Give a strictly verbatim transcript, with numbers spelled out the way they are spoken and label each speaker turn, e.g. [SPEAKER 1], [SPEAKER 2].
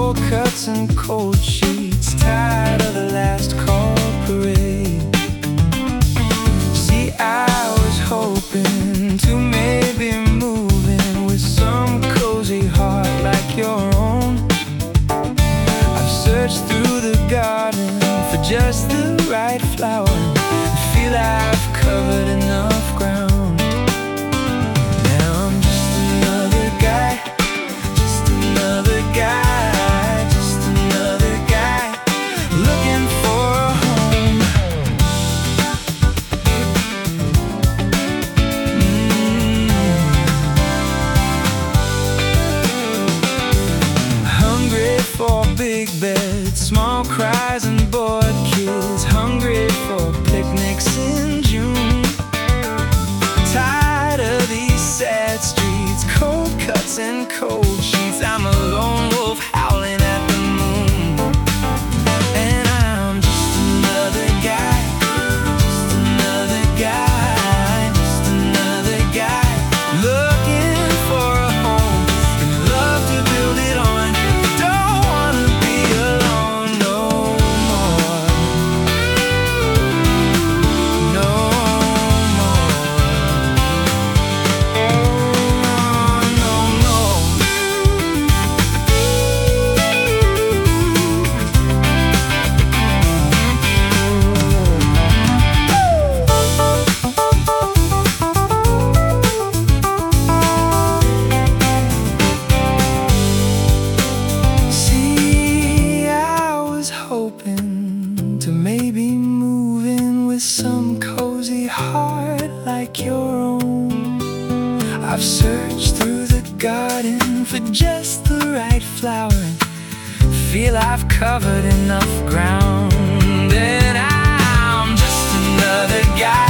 [SPEAKER 1] cold cuts and cold sheets, tired of the last call parade. See, I was hoping to maybe move in with some cozy heart like your own. I've searched through the garden for just the right flower, and feel I've covered enough ground. For big beds, small cries and bored kids, hungry for picnics in June. Tired of these sad streets, cold cuts and cold sheets. I'm a lone wolf howling at the moon, and I'm just another guy, just another guy, just another guy, looking for a home and love to build it on. To maybe move in with some cozy heart like your own. I've searched through the garden for just the right flower, and feel I've covered enough ground. And I'm just another guy.